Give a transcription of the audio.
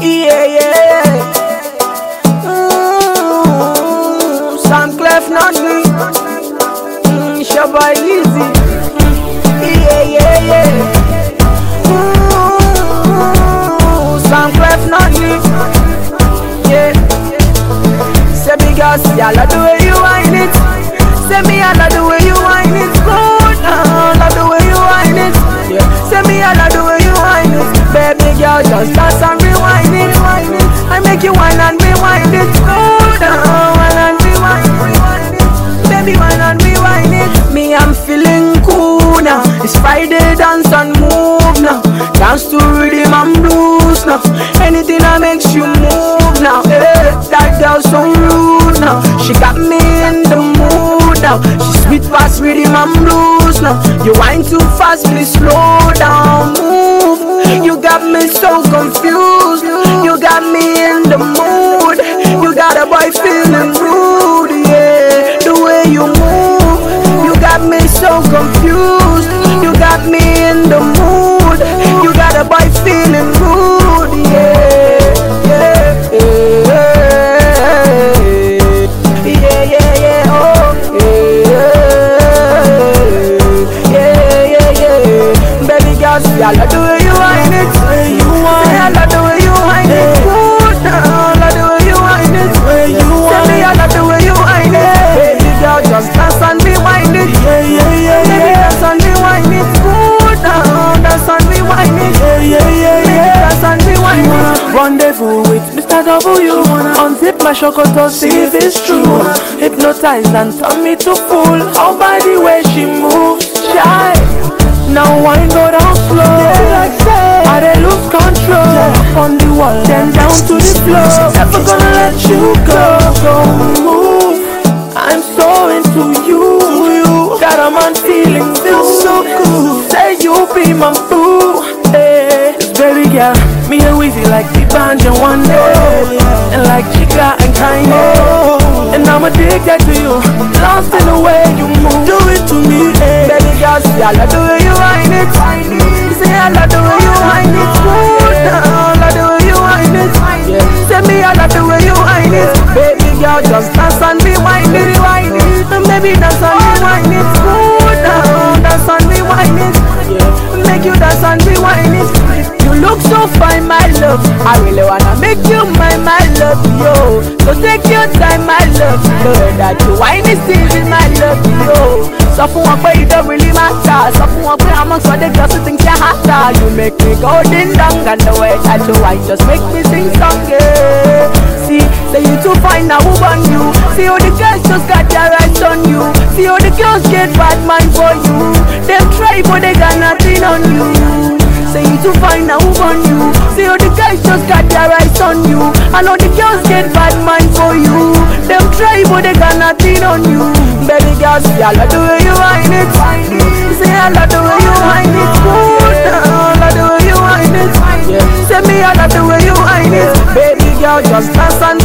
Yeah, yeah. Sam Clef, not me. Shabba Easy. Yeah, yeah, yeah. Sam Clef, not me. Yeah. Say me girl, see I love the way you whine it. Say me I love the way you whine it. Good, love the way you whine it. Yeah. Say me I love the way you whine it. Baby girl, just dance and rewind it. I make you whine and rewind it. Good, whine and rewind it. Baby, whine and rewind it. Me, I'm feeling cool now. It's Friday, dance and move now. Dance to rhythm and blues now. Anything that makes you move now. Hey, that girl so rude now. She got me in the mood now. She sweet past rhythm and blues now. You whine too fast, please slow down. Move. You got me so confused. You got me in the mood. You got a boy feeling rude. Yeah, the way you move. You got me so confused. You got me in the mood. You got a boy feeling rude. Yeah, yeah, yeah, yeah, yeah, yeah. Oh, yeah, yeah, yeah. Baby girl, see I love the way you whine it. Say I love the way you whine it. Good, I love the way you whine it. Say me I love the way you whine it. Baby girl, just dance and rewind it. Baby, dance and rewind it. Good, dance and rewind it. Dance and rewind it. Rendezvous with Mr. W. Unzip my chocolate, see if it's true. Hypnotize and turn me to fool. Oh, by the way she moves, shy. Now wine go down slow. I dey lose control. Up on the wall, then down to the floor. Never gonna let you go. Don't move. I'm so into you. Got a man feeling feels so cool. Say you be my boo. Hey, baby girl, me and Weezy like the band and one day, and like Chica and Kanye. And I'm addicted to you, lost in the way you move. Do it to me, hey. Baby girl, see I love the way you whine it. Say I love the way you whine it. Good, I love the way you whine it. Say me I love the way you whine it. Baby girl, just dance and rewind it. Baby, dance and rewind it. Good, dance and rewind it. Make you dance and rewind it. You look so fine, my love. I really wanna make you my love, yo. So take your time, my love. Know that you whine is still my love, yo. So for one way, it don't really matter. So for one way, amongst all the girls who think you're hotter. You make me go ding dong, and the way that you whine just make me sing song, yeah. See, say you too fine, now who on you? See how the girls just got their eyes on you. See how the girls get bad mind for you. Them try, but they got nothing on you. Say you too fine, now who on you? See how the guys just got their eyes on you. I know the girls get bad mind for you. Them try, but they got nothing on you. Baby girl, see I love the way you whine it. Say I love the way you whine it. Good, I love the way you whine it. Say me I love the way you whine it. Baby girl, just dance and